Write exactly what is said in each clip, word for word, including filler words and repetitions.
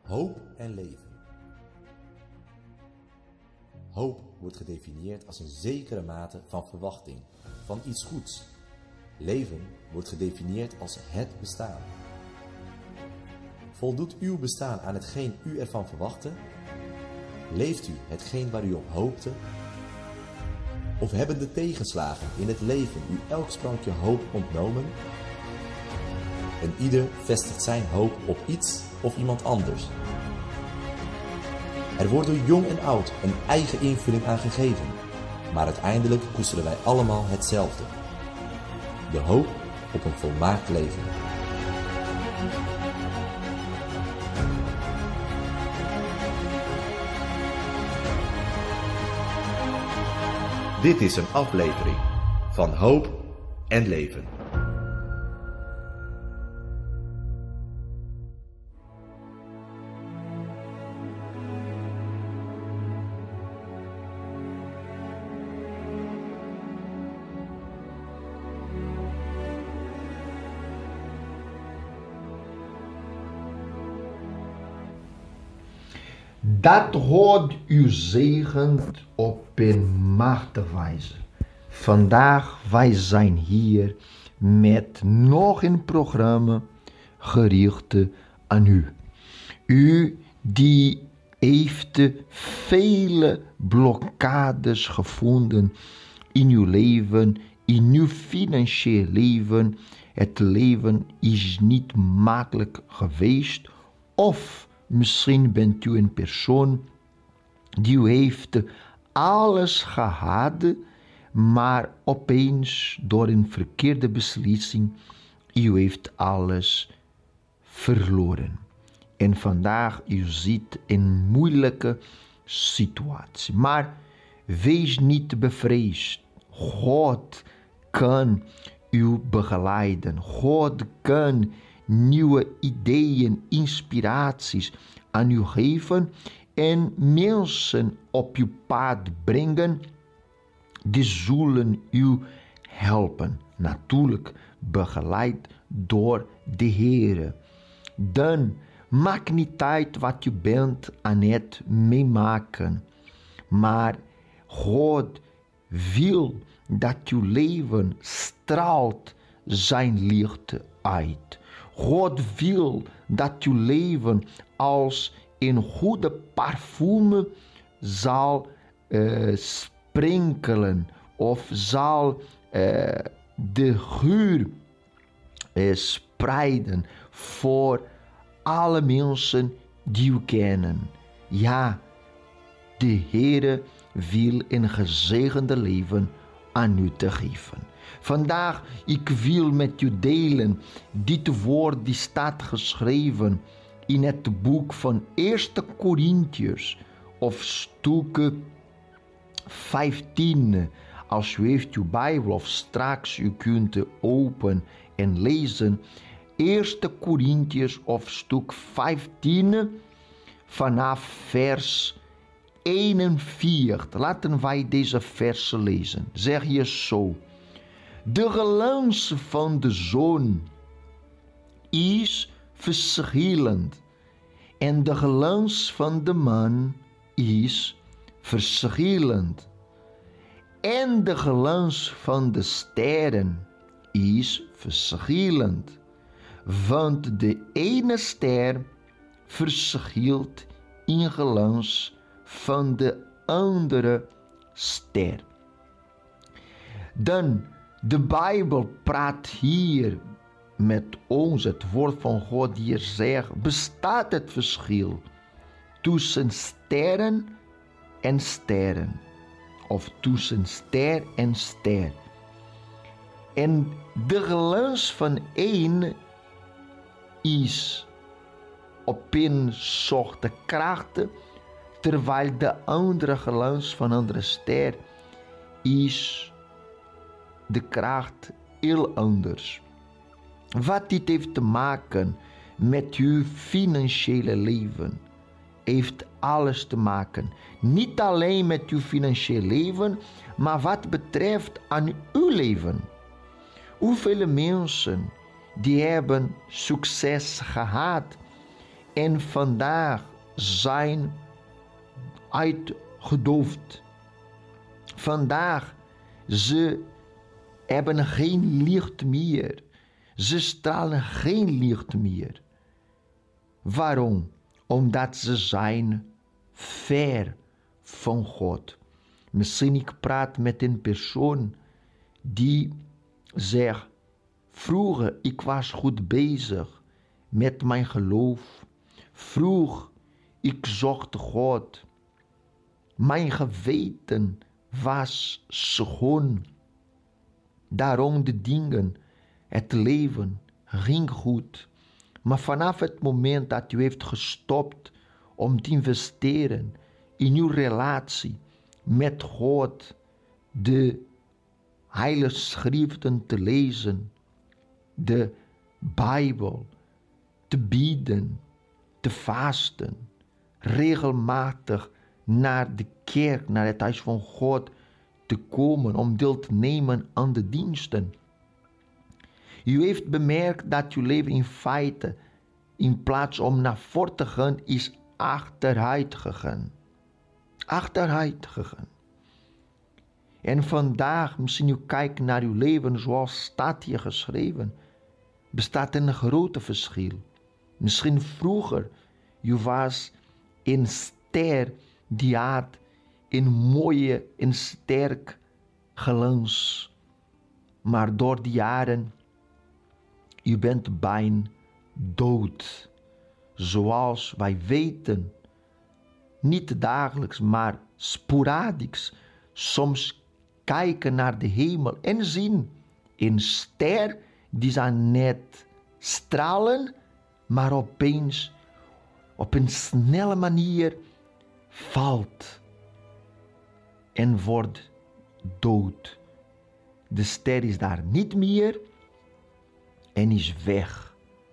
Hoop en leven. Hoop wordt gedefinieerd als een zekere mate van verwachting, van iets goeds. Leven wordt gedefinieerd als het bestaan. Voldoet uw bestaan aan hetgeen u ervan verwachtte? Leeft u hetgeen waar u op hoopte? Of hebben de tegenslagen in het leven u elk sprankje hoop ontnomen? En ieder vestigt zijn hoop op iets of iemand anders. Er wordt door jong en oud een eigen invulling aan gegeven, maar uiteindelijk koesteren wij allemaal hetzelfde: de hoop op een volmaakt leven. Dit is een aflevering van Hoop en Leven. Dat God u zegent op een machtige wijze. Vandaag wij zijn hier met nog een programma gericht aan u. U die heeft vele blokkades gevonden in uw leven, in uw financieel leven. Het leven is niet makkelijk geweest, of misschien bent u een persoon die u heeft alles gehad, maar opeens door een verkeerde beslissing, u heeft alles verloren. En vandaag u ziet een moeilijke situatie. Maar wees niet bevreesd. God kan u begeleiden. God kan nieuwe ideeën, inspiraties aan u geven en mensen op uw pad brengen, die zullen u helpen. Natuurlijk begeleid door de Heer. Dan maakt niet uit wat u bent aan het meemaken, maar God wil dat uw leven straalt zijn licht uit. God wil dat uw leven als een goede parfum zal uh, sprinkelen of zal uh, de geur uh, spreiden voor alle mensen die u kennen. Ja, de Heere wil een gezegende leven aan u te geven. Vandaag, ik wil met u delen dit woord die staat geschreven in het boek van Eerste Korintiërs of stuk vijftien. Als u heeft uw Bijbel of straks u kunt open en lezen. Eerste Korintiërs of stuk vijftien vanaf vers eenenveertig. Laten wij deze versen lezen. Zeg je zo: de glans van de zon is verschillend en de glans van de maan is verschillend. En de glans van de sterren is verschillend, want de ene ster verschilt in glans van de andere ster. Dan, de Bijbel praat hier met ons, het woord van God hier zegt, bestaat het verschil tussen sterren en sterren, of tussen ster en ster. En de glans van één is op een soort kracht, terwijl de andere glans van een andere ster is de kracht heel anders. Wat dit heeft te maken met uw financiële leven, heeft alles te maken. Niet alleen met uw financieel leven, maar wat betreft aan uw leven. Hoeveel mensen die hebben succes gehad en vandaag zijn uitgedoofd. Vandaag, ze hebben geen licht meer. Ze stralen geen licht meer. Waarom? Omdat ze zijn ver van God. Misschien ik praat met een persoon die zegt, vroeger ik was goed bezig met mijn geloof. Vroeg ik zocht God. Mijn geweten was schoon. Daarom de dingen, het leven ging goed. Maar vanaf het moment dat u heeft gestopt om te investeren in uw relatie met God, de Heilige Schriften te lezen, de Bijbel te bidden, te vasten, regelmatig naar de kerk, naar het huis van God te komen om deel te nemen aan de diensten. U heeft bemerkt dat uw leven in feite, in plaats om naar voren te gaan, is achteruit gegaan. Achteruit gegaan. En vandaag, misschien u kijkt naar uw leven zoals staat hier geschreven, bestaat een grote verschil. Misschien vroeger, u was een ster die had een mooie en sterk glans. Maar door de jaren, u bent bijna dood. Zoals wij weten, niet dagelijks, maar sporadisch, soms kijken naar de hemel en zien een ster die zijn net stralen, maar opeens op een snelle manier valt en wordt dood. De ster is daar niet meer en is weg.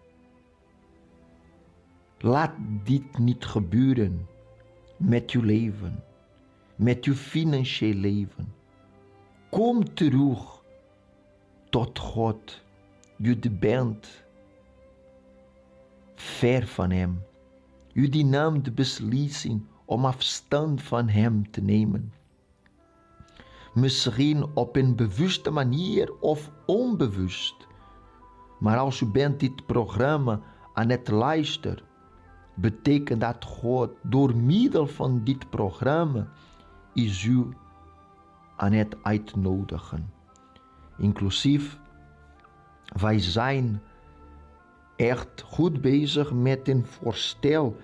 Laat dit niet gebeuren met uw leven, met uw financieel leven. Kom terug tot God. U bent ver van Hem. U die nam de beslissing om afstand van Hem te nemen. Misschien op een bewuste manier of onbewust. Maar als u bent dit programma aan het luisteren, betekent dat God door middel van dit programma is u aan het uitnodigen. Inclusief, wij zijn echt goed bezig met een voorstel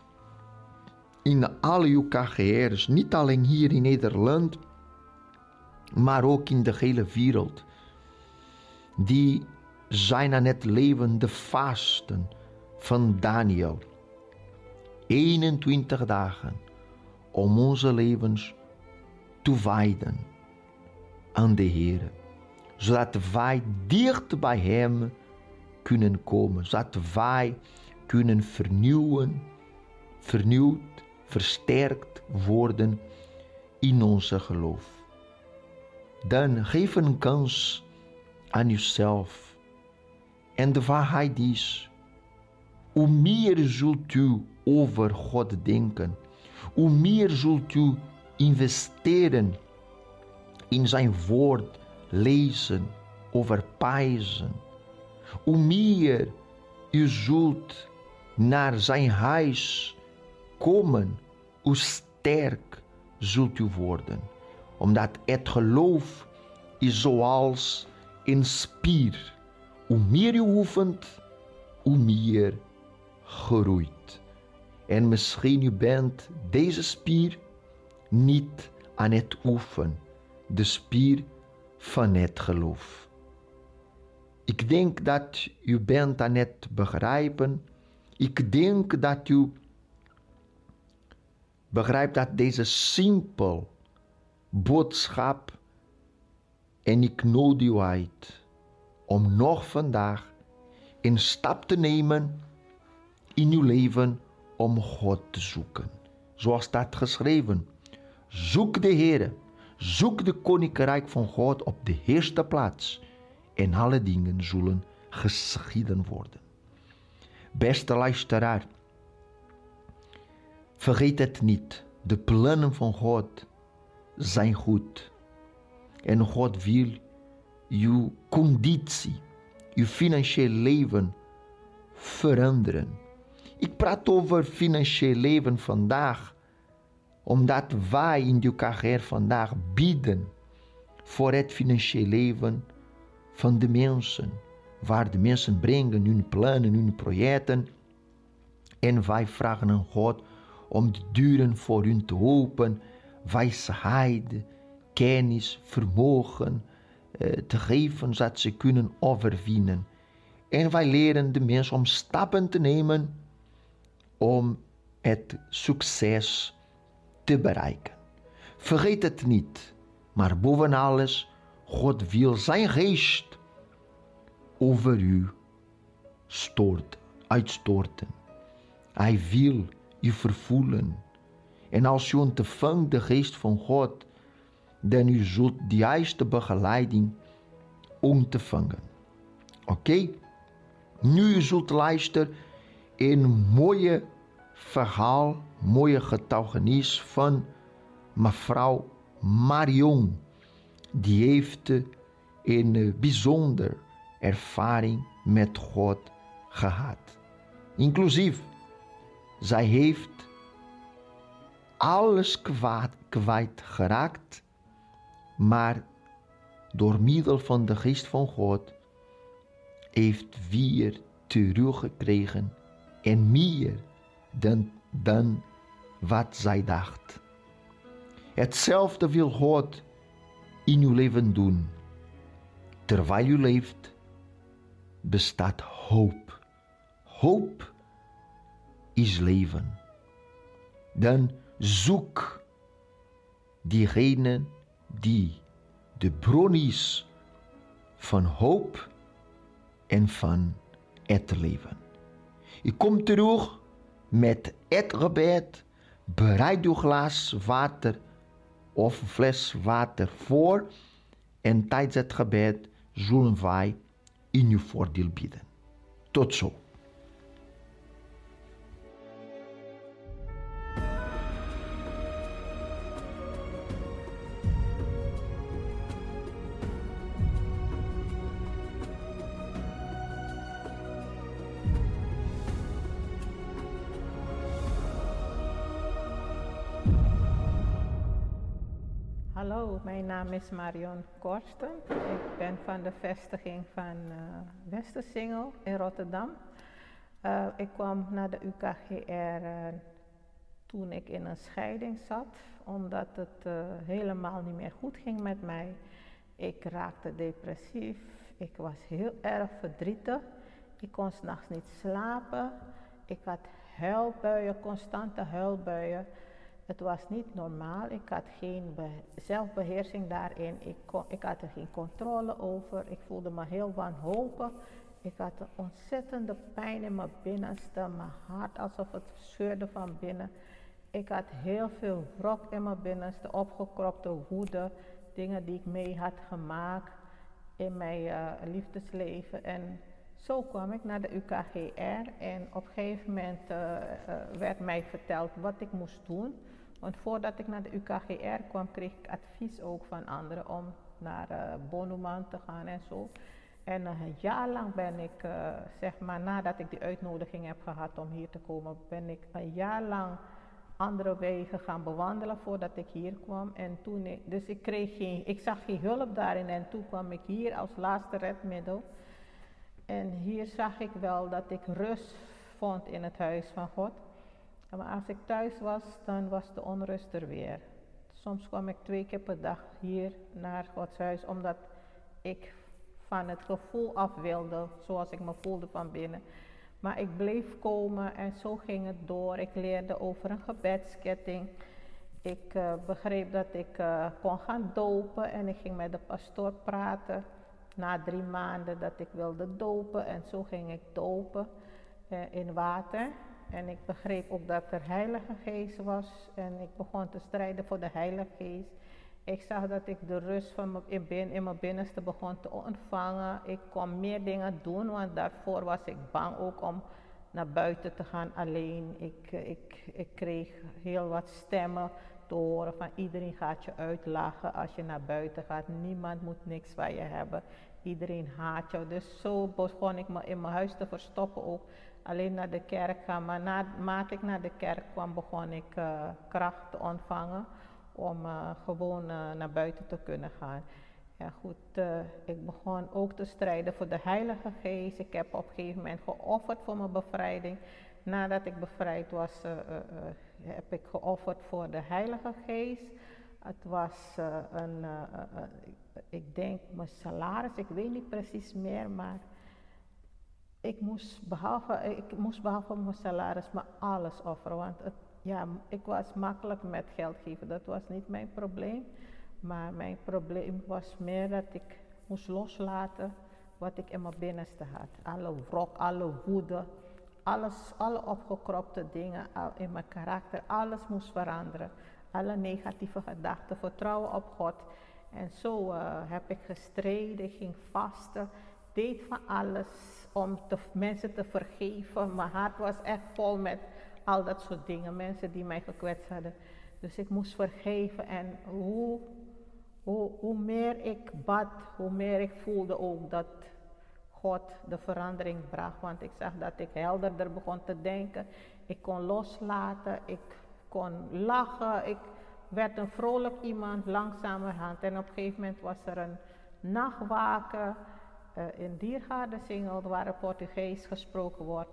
in al uw K G R's, niet alleen hier in Nederland, maar ook in de hele wereld. Die zijn aan het leven de vasten van Daniel. eenentwintig dagen om onze levens te wijden aan de Heer. Zodat wij dicht bij Hem kunnen komen. Zodat wij kunnen vernieuwen, vernieuwd, versterkt worden in onze geloof. Dan geef een kans aan uzelf. En de waarheid is, hoe meer zult u over God denken, hoe meer zult u investeren in zijn woord, lezen, overpijzen, hoe meer u zult naar zijn huis komen, hoe sterk zult u worden. Omdat het geloof is zoals een spier. Hoe meer u oefent, hoe meer groeit. En misschien u bent deze spier niet aan het oefenen. De spier van het geloof. Ik denk dat u bent aan het begrijpen. Ik denk dat u begrijpt dat deze simpel boodschap, en ik nodig u uit om nog vandaag een stap te nemen in uw leven om God te zoeken. Zoals staat geschreven, zoek de Heere, zoek de koninkrijk van God op de eerste plaats en alle dingen zullen geschieden worden. Beste luisteraar, Vergeet het niet. De plannen van God zijn goed. En God wil uw conditie, uw financieel leven veranderen. Ik praat over financieel leven vandaag, omdat wij in de U K G R vandaag bieden voor het financieel leven van de mensen. Waar de mensen brengen hun plannen, hun projecten. En wij vragen aan God om de deuren voor hun te openen, wijsheid, kennis, vermogen eh, te geven, zodat ze kunnen overwinnen. En wij leren de mensen om stappen te nemen om het succes te bereiken. Vergeet het niet, maar boven alles, God wil zijn geest over u storten, uitstorten. Hij wil u vervoelen. En als u ontvangt de geest van God, dan u zult de juiste begeleiding ontvangen. Oké? Okay? Nu u zult luisteren in een mooie verhaal, mooie getuigenis van mevrouw Marion. Die heeft een bijzonder ervaring met God gehad. Inclusief, zij heeft alles kwijt, kwijtgeraakt, maar door middel van de geest van God heeft weer teruggekregen en meer dan, dan wat zij dacht. Hetzelfde wil God in uw leven doen. Terwijl u leeft, bestaat hoop. Hoop is leven. Dan zoek diegene die de bron is van hoop en van het leven. Ik kom terug met het gebed. Bereid uw glas water of een fles water voor. En tijdens het gebed zullen wij in uw voordeel bidden. Tot zo. Hallo, mijn naam is Marion Korsten. Ik ben van de vestiging van uh, Westersingel in Rotterdam. Uh, ik kwam naar de U K G R uh, toen ik in een scheiding zat, omdat het uh, helemaal niet meer goed ging met mij. Ik raakte depressief, ik was heel erg verdrietig, ik kon 's nachts niet slapen, ik had huilbuien, constante huilbuien. Het was niet normaal, ik had geen zelfbeheersing daarin, ik, kon, ik had er geen controle over, ik voelde me heel wanhopig. Ik had een ontzettende pijn in mijn binnenste, mijn hart alsof het scheurde van binnen. Ik had heel veel wrok in mijn binnenste, opgekropte woede, dingen die ik mee had gemaakt in mijn uh, liefdesleven. En zo kwam ik naar de U K G R en op een gegeven moment uh, uh, werd mij verteld wat ik moest doen. Want voordat ik naar de U K G R kwam, kreeg ik advies ook van anderen om naar uh, Bonuman te gaan en zo. En uh, een jaar lang ben ik, uh, zeg maar nadat ik die uitnodiging heb gehad om hier te komen, ben ik een jaar lang andere wegen gaan bewandelen voordat ik hier kwam. En toen ik, dus ik kreeg geen, ik zag geen hulp daarin en toen kwam ik hier als laatste redmiddel. En hier zag ik wel dat ik rust vond in het huis van God. Maar als ik thuis was, dan was de onrust er weer. Soms kwam ik twee keer per dag hier naar Gods huis, omdat ik van het gevoel af wilde, zoals ik me voelde van binnen. Maar ik bleef komen en zo ging het door. Ik leerde over een gebedsketting. Ik uh, begreep dat ik uh, kon gaan dopen en ik ging met de pastoor praten. Na drie maanden dat ik wilde dopen en zo ging ik dopen uh, in water. En ik begreep ook dat er Heilige Geest was en ik begon te strijden voor de Heilige Geest. Ik zag dat ik de rust van me in, bin, in mijn binnenste begon te ontvangen. Ik kon meer dingen doen, want daarvoor was ik bang ook om naar buiten te gaan alleen. Ik, ik, ik kreeg heel wat stemmen te horen van iedereen gaat je uitlachen als je naar buiten gaat. Niemand moet niks van je hebben. Iedereen haat jou. Dus zo begon ik me in mijn huis te verstoppen ook. Alleen naar de kerk gaan. Maar naarmate ik naar de kerk kwam begon ik uh, kracht te ontvangen om uh, gewoon uh, naar buiten te kunnen gaan. Ja goed, uh, ik begon ook te strijden voor de Heilige Geest. Ik heb op een gegeven moment geofferd voor mijn bevrijding. Nadat ik bevrijd was, uh, uh, uh, heb ik geofferd voor de Heilige Geest. Het was uh, een, uh, uh, uh, ik denk mijn salaris, ik weet niet precies meer, maar ik moest behalve, ik moest behalve mijn salaris maar alles offeren. Want het, ja, ik was makkelijk met geld geven, dat was niet mijn probleem. Maar mijn probleem was meer dat ik moest loslaten wat ik in mijn binnenste had. Alle wrok, alle woede, alles, alle opgekropte dingen in mijn karakter, alles moest veranderen. Alle negatieve gedachten, vertrouwen op God. En zo uh, heb ik gestreden, ging vasten, deed van alles om te, mensen te vergeven. Mijn hart was echt vol met al dat soort dingen, mensen die mij gekwetst hadden. Dus ik moest vergeven en hoe, hoe, hoe meer ik bad, hoe meer ik voelde ook dat God de verandering bracht. Want ik zag dat ik helderder begon te denken. Ik kon loslaten, ik kon lachen. Ik werd een vrolijk iemand langzamerhand. En op een gegeven moment was er een nachtwaken uh, in Diergaardensingel waar er Portugees gesproken wordt.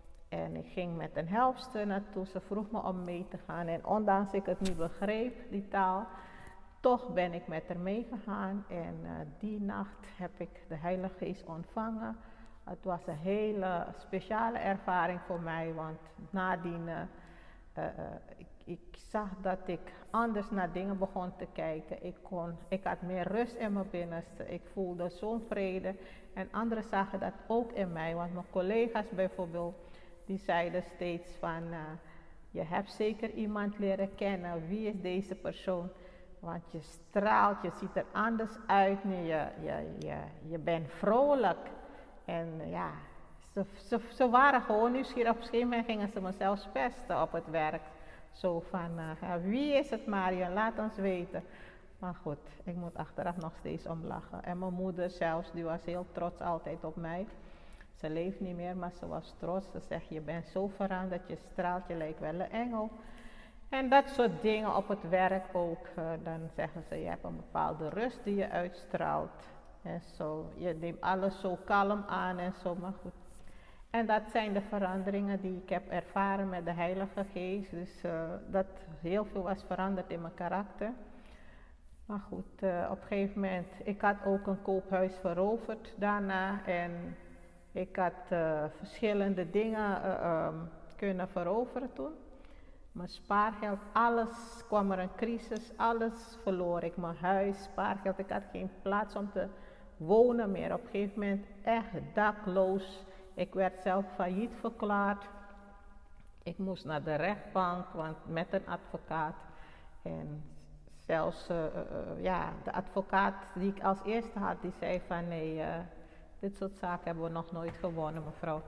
En ik ging met een helpster naartoe. Ze vroeg me om mee te gaan. En ondanks ik het niet begreep, die taal, toch ben ik met haar meegegaan. En uh, die nacht heb ik de Heilige Geest ontvangen. Het was een hele speciale ervaring voor mij. Want nadien, uh, uh, ik, ik zag dat ik anders naar dingen begon te kijken. Ik, kon, ik had meer rust in mijn binnenste. Ik voelde zo'n vrede. En anderen zagen dat ook in mij. Want mijn collega's bijvoorbeeld, die zeiden steeds van, uh, je hebt zeker iemand leren kennen. Wie is deze persoon? Want je straalt, je ziet er anders uit. Je, je, je, je bent vrolijk. En ja, ze, ze, ze waren gewoon nieuwsgierig. Op een gegeven moment gingen ze me zelfs pesten op het werk. Zo van, uh, ja, wie is het Marion? Laat ons weten. Maar goed, ik moet achteraf nog steeds om lachen. En mijn moeder zelfs, die was heel trots altijd op mij. Ze leeft niet meer, maar ze was trots. Ze zegt, je bent zo veranderd, je straalt, je lijkt wel een engel. En dat soort dingen op het werk ook. Uh, dan zeggen ze, je hebt een bepaalde rust die je uitstraalt. En zo, je neemt alles zo kalm aan en zo, maar goed. En dat zijn de veranderingen die ik heb ervaren met de Heilige Geest. Dus uh, dat heel veel was veranderd in mijn karakter. Maar goed, uh, op een gegeven moment, ik had ook een koophuis veroverd daarna. En ik had uh, verschillende dingen uh, um, kunnen veroveren toen. Mijn spaargeld, alles, kwam er een crisis, alles verloor ik. Mijn huis, spaargeld, ik had geen plaats om te wonen meer. Op een gegeven moment echt dakloos. Ik werd zelf failliet verklaard. Ik moest naar de rechtbank, want met een advocaat. En zelfs, uh, uh, ja, de advocaat die ik als eerste had, die zei van nee, uh, dit soort zaken hebben we nog nooit gewonnen, mevrouw.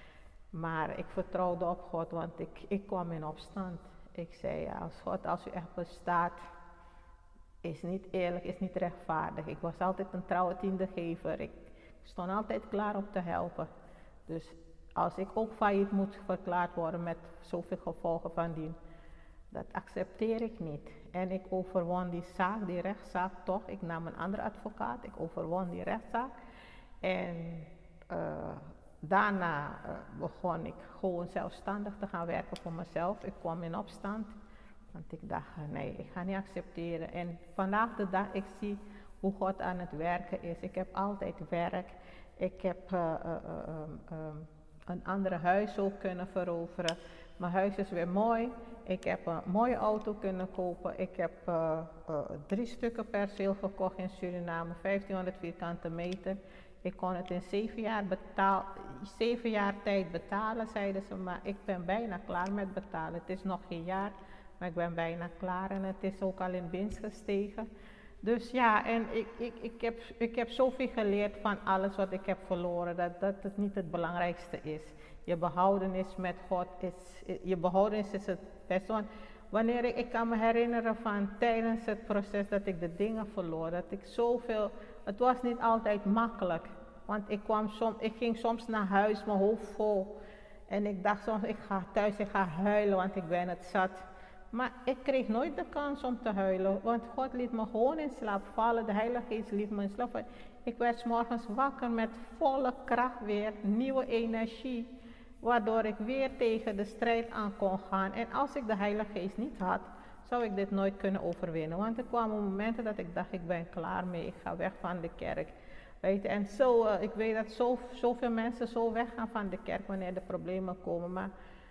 Maar ik vertrouwde op God, want ik, ik kwam in opstand. Ik zei, ja, als God, als u echt bestaat, is niet eerlijk, is niet rechtvaardig. Ik was altijd een trouwe tiendegever. Ik stond altijd klaar om te helpen. Dus als ik ook failliet moet verklaard worden met zoveel gevolgen van dien, dat accepteer ik niet. En ik overwon die zaak, die rechtszaak toch. Ik nam een andere advocaat, ik overwon die rechtszaak. En uh, daarna uh, begon ik gewoon zelfstandig te gaan werken voor mezelf. Ik kwam in opstand, want ik dacht, nee, ik ga niet accepteren. En vandaag de dag, ik zie hoe God aan het werken is. Ik heb altijd werk. Ik heb uh, uh, uh, uh, een ander huis ook kunnen veroveren. Mijn huis is weer mooi. Ik heb een mooie auto kunnen kopen. Ik heb uh, uh, drie stukken perceel gekocht in Suriname, vijftienhonderd vierkante meter. Ik kon het in zeven jaar, betaal, zeven jaar tijd betalen, zeiden ze, maar ik ben bijna klaar met betalen. Het is nog geen jaar, maar ik ben bijna klaar en het is ook al in winst gestegen. Dus ja, en ik, ik, ik, heb, ik heb zoveel geleerd van alles wat ik heb verloren, dat, dat het niet het belangrijkste is. Je behoudenis met God is, je behoudenis is het beste. Want wanneer ik, ik kan me herinneren van tijdens het proces dat ik de dingen verloor, dat ik zoveel, het was niet altijd makkelijk. Want ik, kwam som, ik ging soms naar huis, mijn hoofd vol. En ik dacht soms, ik ga thuis, ik ga huilen, want ik ben het zat. Maar ik kreeg nooit de kans om te huilen, want God liet me gewoon in slaap vallen. De Heilige Geest liet me in slaap vallen. Ik werd 's morgens wakker met volle kracht weer, nieuwe energie. Waardoor ik weer tegen de strijd aan kon gaan. En als ik de Heilige Geest niet had, zou ik dit nooit kunnen overwinnen. Want er kwamen momenten dat ik dacht, ik ben klaar mee, ik ga weg van de kerk. Weet je, en zo, uh, ik weet dat zo, zoveel mensen zo weggaan van de kerk wanneer de problemen komen. Maar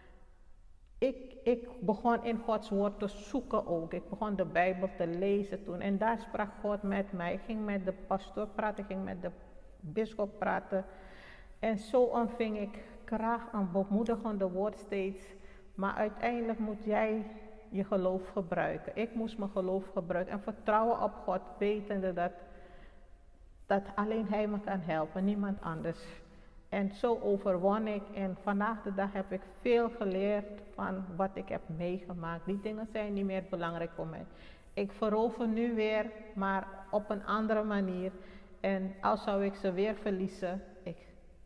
ik, ik begon in Gods woord te zoeken ook. Ik begon de Bijbel te lezen toen. En daar sprak God met mij. Ik ging met de pastoor praten, ik ging met de bisschop praten. En zo ontving ik kracht, een bemoedigende woord steeds. Maar uiteindelijk moet jij je geloof gebruiken. Ik moest mijn geloof gebruiken en vertrouwen op God, wetende dat, dat alleen Hij me kan helpen, niemand anders. En zo overwon ik en vandaag de dag heb ik veel geleerd van wat ik heb meegemaakt. Die dingen zijn niet meer belangrijk voor mij. Ik verover nu weer, maar op een andere manier. En als zou ik ze weer verliezen, ik,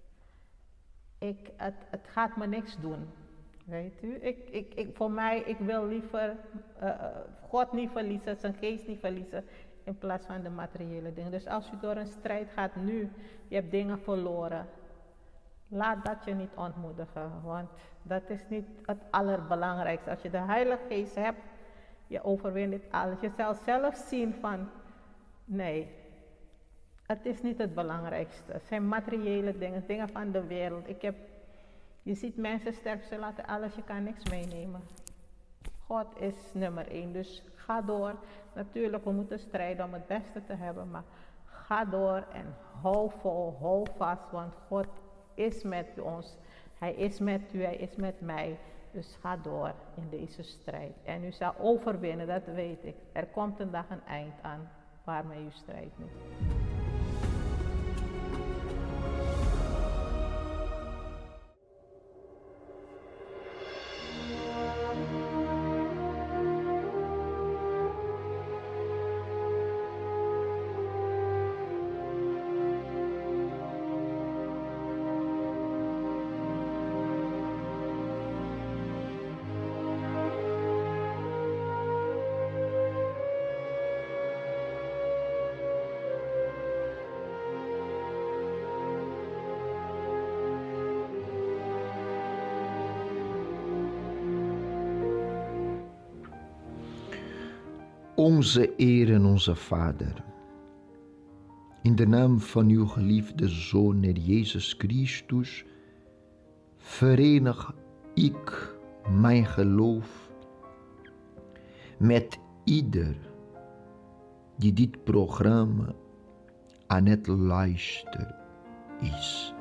ik, het, het gaat me niks doen. Weet u, ik, ik, ik, voor mij, ik wil liever uh, God niet verliezen, zijn geest niet verliezen, in plaats van de materiële dingen. Dus als u door een strijd gaat nu, je hebt dingen verloren, laat dat je niet ontmoedigen, want dat is niet het allerbelangrijkste. Als je de Heilige Geest hebt, je overwint dit alles. Je zal zelf zien van, nee, het is niet het belangrijkste. Het zijn materiële dingen, dingen van de wereld. Ik heb, je ziet mensen sterven, ze laten alles, je kan niks meenemen. God is nummer één, dus ga door. Natuurlijk, we moeten strijden om het beste te hebben, maar ga door en hou vol, hou vast, want God is met ons. Hij is met u, hij is met mij. Dus ga door in deze strijd. En u zal overwinnen, dat weet ik. Er komt een dag een eind aan waarmee u strijdt nu. Onze Heer en onze Vader, in de naam van uw geliefde Zoon, Heer Jezus Christus, verenig ik mijn geloof met ieder die dit programma aan het luisteren is.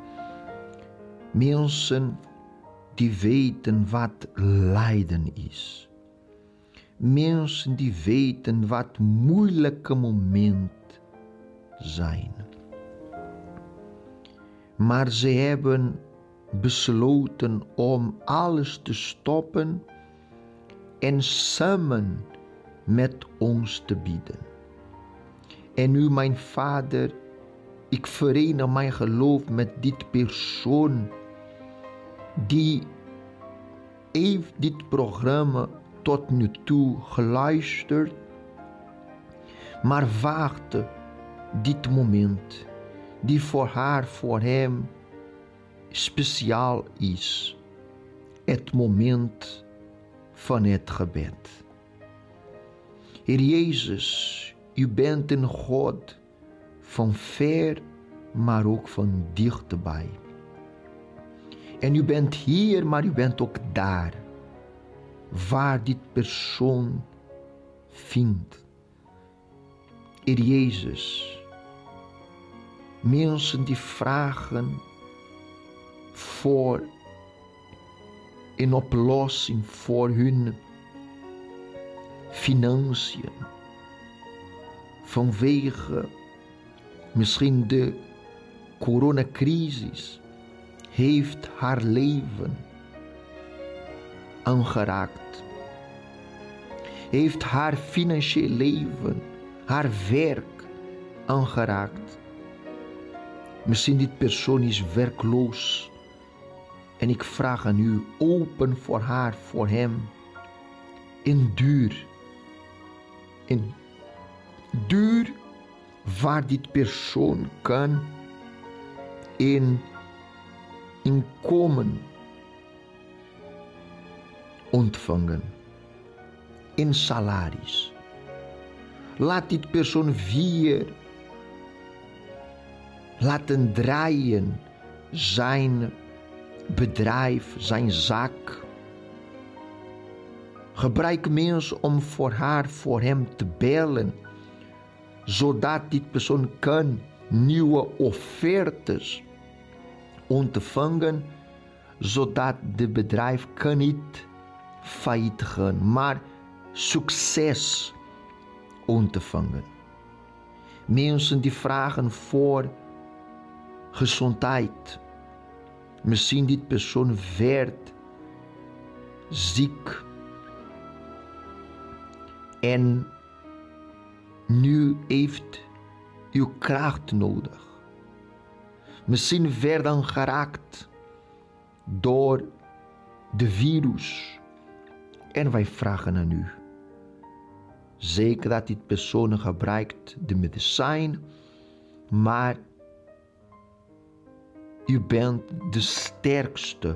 Mensen die weten wat lijden is. Mensen die weten wat moeilijke momenten zijn. Maar ze hebben besloten om alles te stoppen en samen met ons te bidden. En nu, mijn Vader, ik verenig mijn geloof met dit persoon die heeft dit programma tot nu toe geluisterd, maar wachtte dit moment die voor haar, voor hem speciaal is. Het moment van het gebed. Heer Jezus, u bent een God van ver, maar ook van dichtbij. En u bent hier, maar u bent ook daar, waar dit persoon vindt. Heer Jezus, mensen die vragen voor een oplossing voor hun financiën, vanwege misschien de coronacrisis heeft haar leven aangeraakt. Heeft haar financieel leven, haar werk aangeraakt. Misschien dit persoon is werkloos. En ik vraag aan u, open voor haar, voor hem. In duur. In duur waar dit persoon kan in inkomen ontvangen. In salaris. Laat dit persoon weer laten draaien zijn bedrijf, zijn zaak. Gebruik mensen om voor haar, voor hem te bellen, zodat dit persoon kan nieuwe offertes ontvangen, zodat de bedrijf kan niet failliet gaan, maar succes ontvangen. Mensen die vragen voor gezondheid. Misschien dit persoon werd ziek en nu heeft uw kracht nodig. Misschien werden geraakt door de virus en wij vragen aan u. Zeker dat dit persoon gebruikt de medicijn, maar u bent de sterkste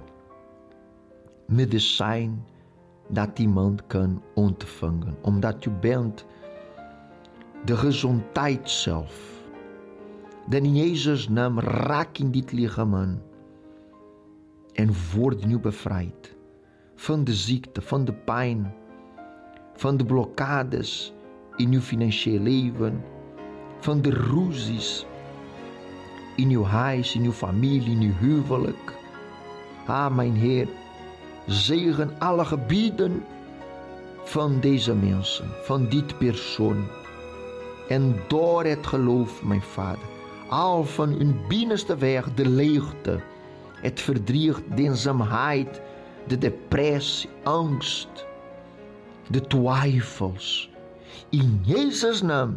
medicijn dat iemand kan ontvangen. Omdat u bent de gezondheid zelf. Dan in Jezus' naam raak in dit lichaam aan. En word nu bevrijd. Van de ziekte, van de pijn. Van de blokkades in uw financieel leven. Van de ruzies in uw huis, in uw familie, in uw huwelijk. Ah, mijn Heer, zegen alle gebieden van deze mensen, van dit persoon. En door het geloof, mijn Vader, al van hun binnenste weg de leegte, het verdriet, de eenzaamheid, de depressie, angst, de twijfels. In Jezus' naam,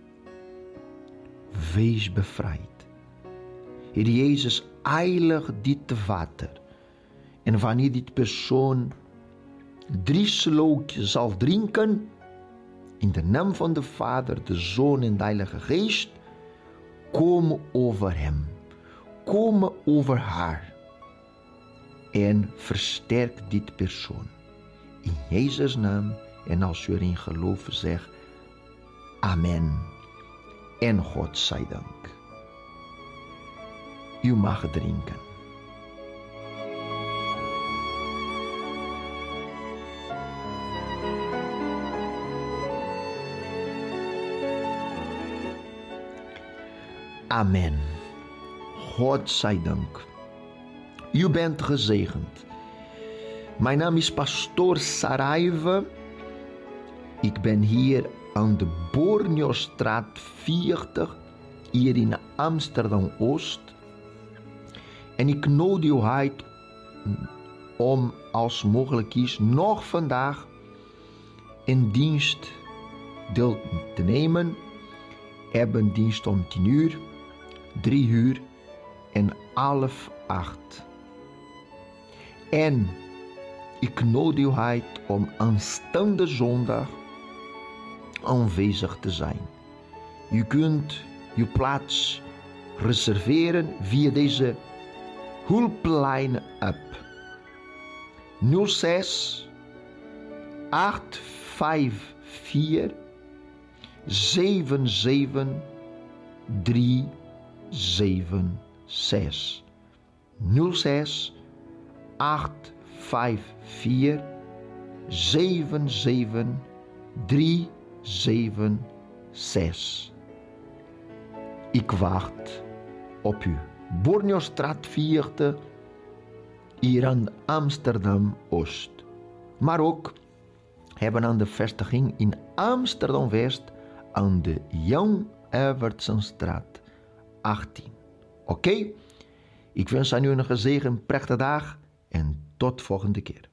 wees bevrijd. Heer Jezus, heilig dit water. En wanneer dit persoon drie slootjes zal drinken, in de naam van de Vader, de Zoon en de Heilige Geest, kom over hem, kom over haar en versterk dit persoon. In Jezus' naam, en als u erin gelooft, zeg amen en God zij dank. U mag drinken. Amen. God zij dank. U bent gezegend. Mijn naam is Pastoor Saraiva. Ik ben hier aan de Borneostraat veertig, hier in Amsterdam-Oost. En ik nodig u uit om als mogelijk is nog vandaag in dienst deel te nemen. We hebben dienst om tien uur, drie uur en half acht. En ik nodig u uit om aanstaande zondag aanwezig te zijn. U kunt uw plaats reserveren via deze hulplijn app. nul zes acht vijf vier zeven zeven drie zeven zes. nul zes acht vijf vier zeven zeven drie zeven zes. Ik wacht op u. Borneostraat veertig, hier aan Amsterdam-Oost. Maar ook hebben aan de vestiging in Amsterdam-West aan de Jan Evertsenstraat achttien. Oké? Okay? Ik wens aan u een gezegend prettige dag en tot volgende keer.